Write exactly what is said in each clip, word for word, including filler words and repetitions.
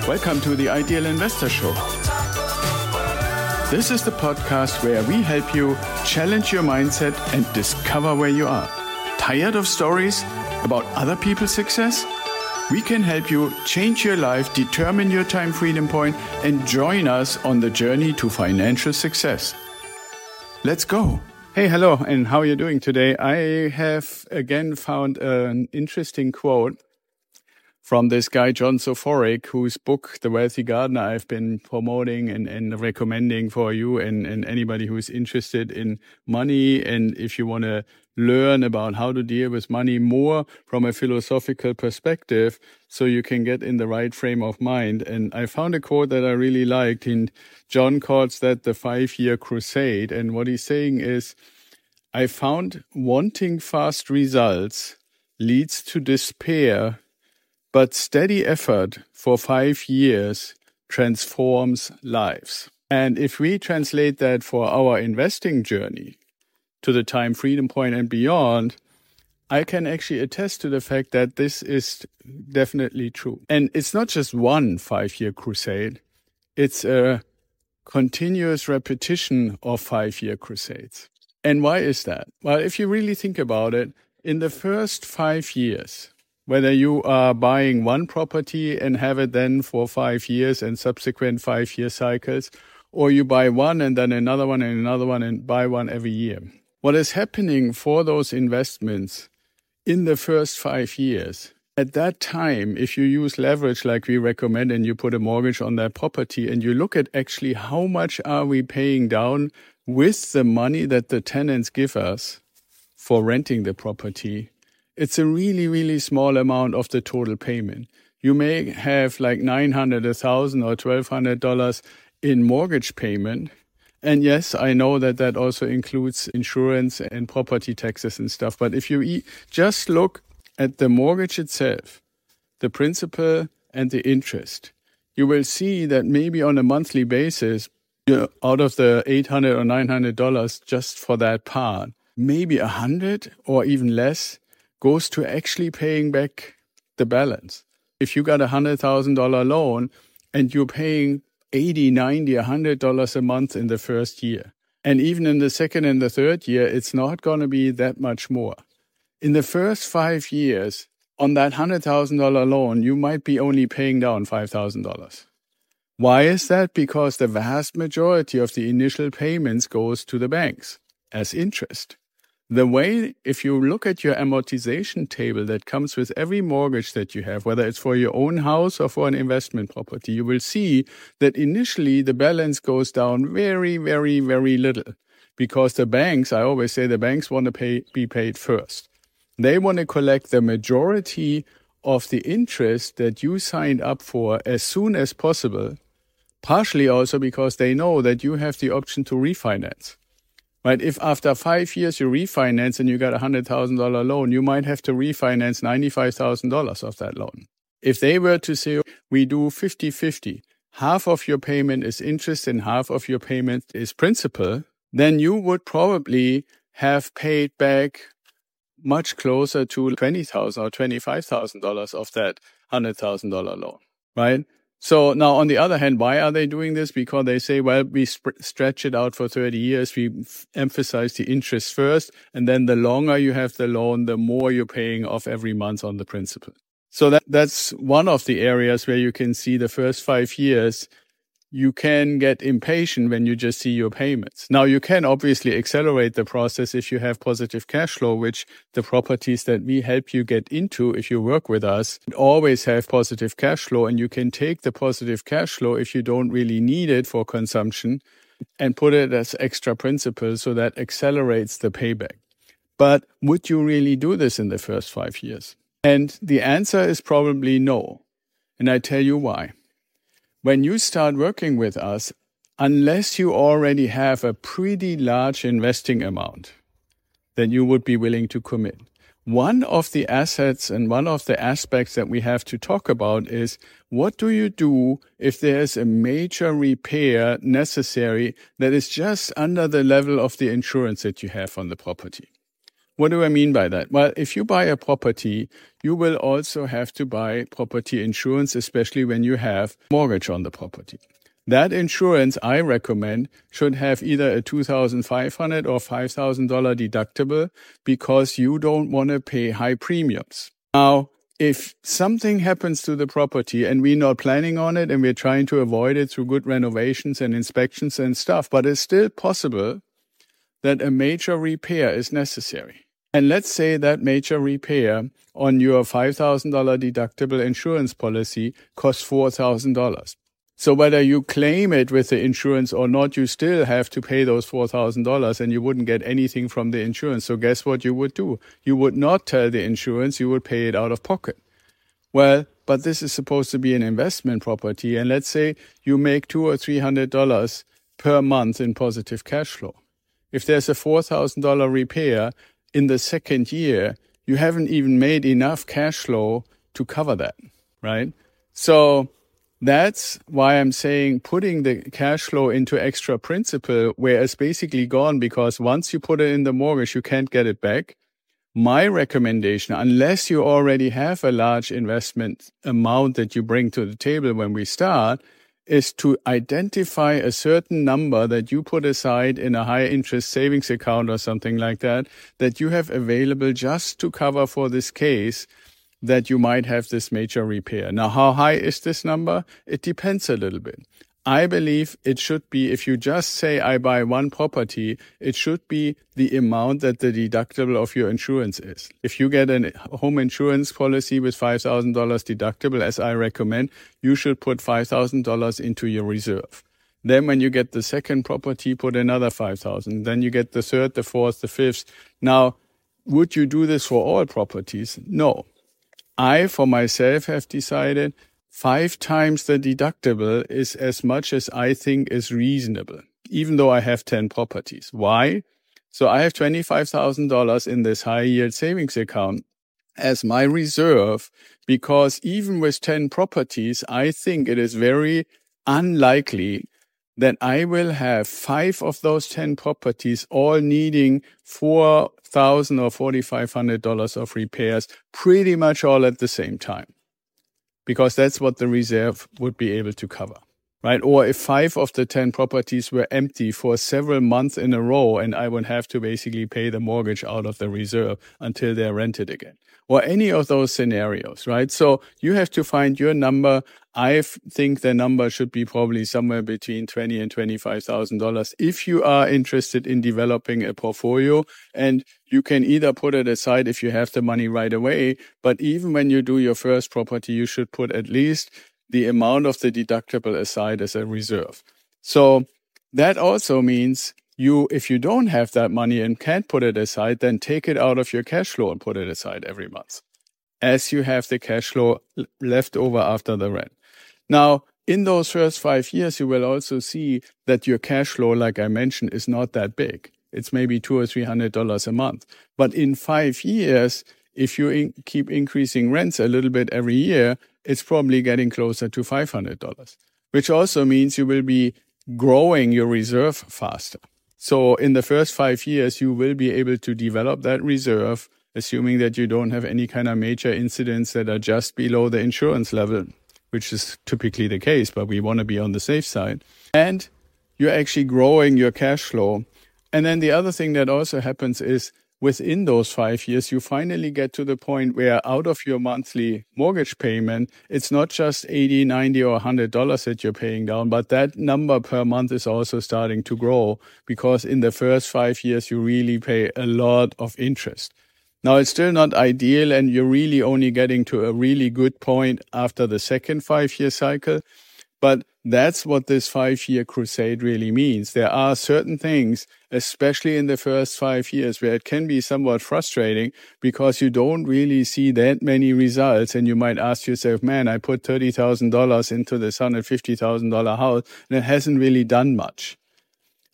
Welcome to the Ideal Investor Show. This is the podcast where we help you challenge your mindset and discover where you are. Tired of stories about other people's success? We can help you change your life, determine your time freedom point, and join us on the journey to financial success. Let's go. Hey, hello, and how are you doing today? I have again found an interesting quote from this guy, John Soforic, whose book, The Wealthy Gardener, I've been promoting and, and recommending for you and, and anybody who's interested in money. And if you want to learn about how to deal with money more from a philosophical perspective, so you can get in the right frame of mind. And I found a quote that I really liked. And John calls that the five-year crusade. And what he's saying is, I found wanting fast results leads to despair, but steady effort for five years transforms lives. And if we translate that for our investing journey to the time freedom point and beyond, I can actually attest to the fact that this is definitely true. And it's not just one five-year crusade. It's a continuous repetition of five-year crusades. And why is that? Well, if you really think about it, in the first five years, whether you are buying one property and have it then for five years and subsequent five-year cycles, or you buy one and then another one and another one and buy one every year. What is happening for those investments in the first five years, at that time, if you use leverage like we recommend and you put a mortgage on that property and you look at actually how much are we paying down with the money that the tenants give us for renting the property, it's a really, really small amount of the total payment. You may have like nine hundred dollars, one thousand dollars or twelve hundred dollars in mortgage payment. And yes, I know that that also includes insurance and property taxes and stuff. But if you e- just look at the mortgage itself, the principal and the interest, you will see that maybe on a monthly basis, you know, out of the eight hundred dollars or nine hundred dollars just for that part, maybe one hundred dollars or even less goes to actually paying back the balance. If you got a one hundred thousand dollars loan and you're paying eighty dollars, ninety dollars, one hundred dollars a month in the first year, and even in the second and the third year, it's not going to be that much more. In the first five years, on that one hundred thousand dollars loan, you might be only paying down five thousand dollars. Why is that? Because the vast majority of the initial payments goes to the banks as interest. The way, if you look at your amortization table that comes with every mortgage that you have, whether it's for your own house or for an investment property, you will see that initially the balance goes down very, very, very little. Because the banks, I always say the banks want to pay, be paid first. They want to collect the majority of the interest that you signed up for as soon as possible, partially also because they know that you have the option to refinance. Right? If after five years you refinance and you got a one hundred thousand dollars loan, you might have to refinance ninety-five thousand dollars of that loan. If they were to say, we do fifty-fifty, half of your payment is interest and half of your payment is principal, then you would probably have paid back much closer to twenty thousand dollars or twenty-five thousand dollars of that one hundred thousand dollars loan, right? So now, on the other hand, why are they doing this? Because they say, well, we sp- stretch it out for thirty years. We f- emphasize the interest first. And then the longer you have the loan, the more you're paying off every month on the principal. So that that's one of the areas where you can see the first five years, you can get impatient when you just see your payments. Now, you can obviously accelerate the process if you have positive cash flow, which the properties that we help you get into, if you work with us, always have positive cash flow. And you can take the positive cash flow if you don't really need it for consumption and put it as extra principal, so that accelerates the payback. But would you really do this in the first five years? And the answer is probably no. And I tell you why. When you start working with us, unless you already have a pretty large investing amount, then you would be willing to commit. One of the assets and one of the aspects that we have to talk about is, what do you do if there's a major repair necessary that is just under the level of the insurance that you have on the property? what do I mean by that? Well, if you buy a property, you will also have to buy property insurance, especially when you have mortgage on the property. That insurance, I recommend, should have either a two thousand five hundred dollars or five thousand dollars deductible because you don't want to pay high premiums. Now, if something happens to the property and we're not planning on it and we're trying to avoid it through good renovations and inspections and stuff, but it's still possible that a major repair is necessary. And let's say that major repair on your five thousand dollars deductible insurance policy costs four thousand dollars. So whether you claim it with the insurance or not, you still have to pay those four thousand dollars and you wouldn't get anything from the insurance. So guess what you would do? You would not tell the insurance, you would pay it out of pocket. Well, but this is supposed to be an investment property. And let's say you make two or three hundred dollars per month in positive cash flow. If there's a four thousand dollars repair in the second year, you haven't even made enough cash flow to cover that, right? So that's why I'm saying putting the cash flow into extra principal, where it's basically gone, because once you put it in the mortgage, you can't get it back. My recommendation, unless you already have a large investment amount that you bring to the table when we start, is to identify a certain number that you put aside in a high interest savings account or something like that, that you have available just to cover for this case that you might have this major repair. Now, how high is this number? It depends a little bit. I believe it should be, if you just say, I buy one property, it should be the amount that the deductible of your insurance is. If you get a home insurance policy with five thousand dollars deductible, as I recommend, you should put five thousand dollars into your reserve. Then when you get the second property, put another five thousand dollars. Then you get the third, the fourth, the fifth. Now, would you do this for all properties? No. I, for myself, have decided five times the deductible is as much as I think is reasonable, even though I have ten properties. Why? So I have twenty-five thousand dollars in this high-yield savings account as my reserve, because even with ten properties, I think it is very unlikely that I will have five of those ten properties all needing four thousand dollars or four thousand five hundred dollars of repairs pretty much all at the same time, because that's what the reserve would be able to cover, right? Or if five of the ten properties were empty for several months in a row and I would have to basically pay the mortgage out of the reserve until they're rented again, or any of those scenarios, right? So you have to find your number. I think the number should be probably somewhere between twenty thousand dollars and twenty-five thousand dollars if you are interested in developing a portfolio. And you can either put it aside if you have the money right away, but even when you do your first property, you should put at least the amount of the deductible aside as a reserve. So that also means you, if you don't have that money and can't put it aside, then take it out of your cash flow and put it aside every month, as you have the cash flow left over after the rent. Now, in those first five years, you will also see that your cash flow, like I mentioned, is not that big. It's maybe two or three hundred dollars a month. But in five years, if you in- keep increasing rents a little bit every year, it's probably getting closer to five hundred dollars, which also means you will be growing your reserve faster. So in the first five years, you will be able to develop that reserve, assuming that you don't have any kind of major incidents that are just below the insurance level, which is typically the case, but we want to be on the safe side. And you're actually growing your cash flow. And then the other thing that also happens is within those five years, you finally get to the point where out of your monthly mortgage payment, it's not just eighty, ninety, or one hundred dollars that you're paying down, but that number per month is also starting to grow, because in the first five years, you really pay a lot of interest. Now, it's still not ideal, and you're really only getting to a really good point after the second five-year cycle. But that's what this five-year crusade really means. There are certain things, especially in the first five years, where it can be somewhat frustrating because you don't really see that many results. And you might ask yourself, man, I put thirty thousand dollars into this one hundred fifty thousand dollars house, and it hasn't really done much.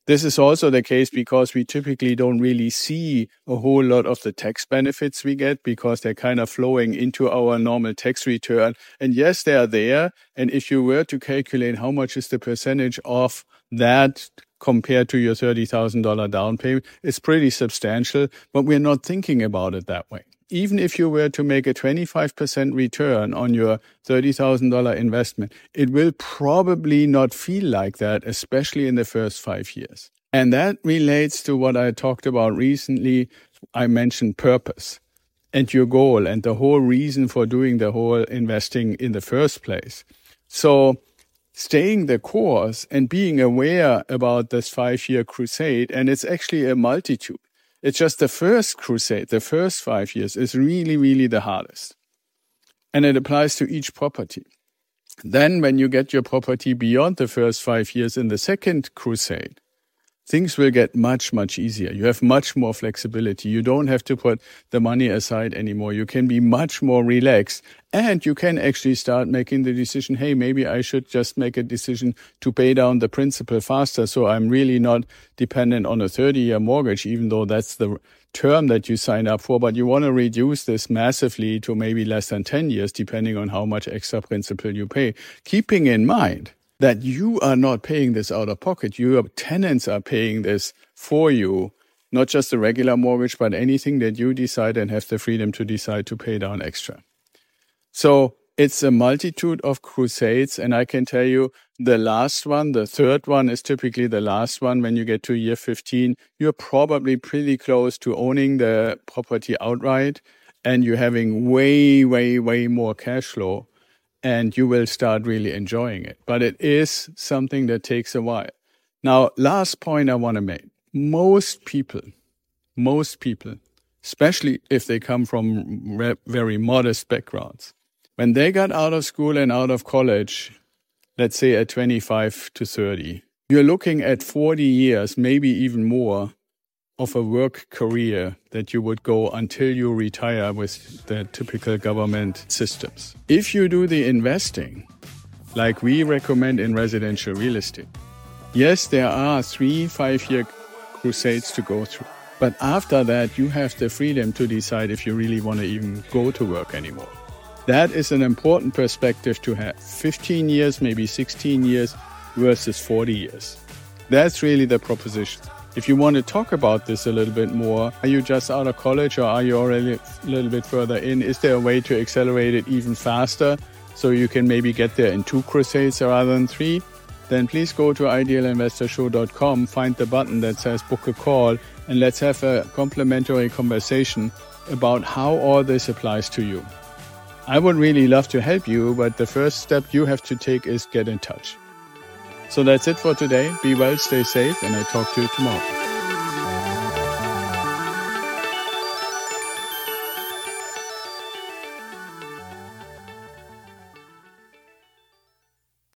This is also the case because we typically don't really see a whole lot of the tax benefits we get because they're kind of flowing into our normal tax return. And yes, they are there. And if you were to calculate how much is the percentage of that compared to your thirty thousand dollars down payment, it's pretty substantial, but we're not thinking about it that way. Even if you were to make a twenty-five percent return on your thirty thousand dollars investment, it will probably not feel like that, especially in the first five years. And that relates to what I talked about recently. I mentioned purpose and your goal and the whole reason for doing the whole investing in the first place. So staying the course and being aware about this five-year crusade, and it's actually a multitude. It's just the first crusade, the first five years is really, really the hardest. And it applies to each property. Then when you get your property beyond the first five years in the second crusade, things will get much, much easier. You have much more flexibility. You don't have to put the money aside anymore. You can be much more relaxed. And you can actually start making the decision, hey, maybe I should just make a decision to pay down the principal faster so I'm really not dependent on a thirty-year mortgage, even though that's the term that you sign up for. But you want to reduce this massively to maybe less than ten years, depending on how much extra principal you pay. Keeping in mind that you are not paying this out of pocket. Your tenants are paying this for you, not just a regular mortgage, but anything that you decide and have the freedom to decide to pay down extra. So it's a multitude of crusades, and I can tell you the last one, the third one is typically the last one. When you get to year fifteen, you're probably pretty close to owning the property outright, and you're having way, way, way more cash flow. And you will start really enjoying it. But it is something that takes a while. Now, last point I want to make. Most people, most people, especially if they come from re- very modest backgrounds, when they got out of school and out of college, let's say at twenty-five to thirty, you're looking at forty years, maybe even more, of a work career that you would go until you retire with the typical government systems. If you do the investing, like we recommend in residential real estate, yes, there are three, five-year crusades to go through. But after that, you have the freedom to decide if you really want to even go to work anymore. That is an important perspective to have. fifteen years, maybe sixteen years versus forty years. That's really the proposition. If you want to talk about this a little bit more, are you just out of college or are you already a little bit further in? Is there a way to accelerate it even faster so you can maybe get there in two crusades rather than three? Then please go to ideal investor show dot com, find the button that says book a call, and let's have a complimentary conversation about how all this applies to you. I would really love to help you, but the first step you have to take is get in touch. So that's it for today. Be well, stay safe, and I'll talk to you tomorrow.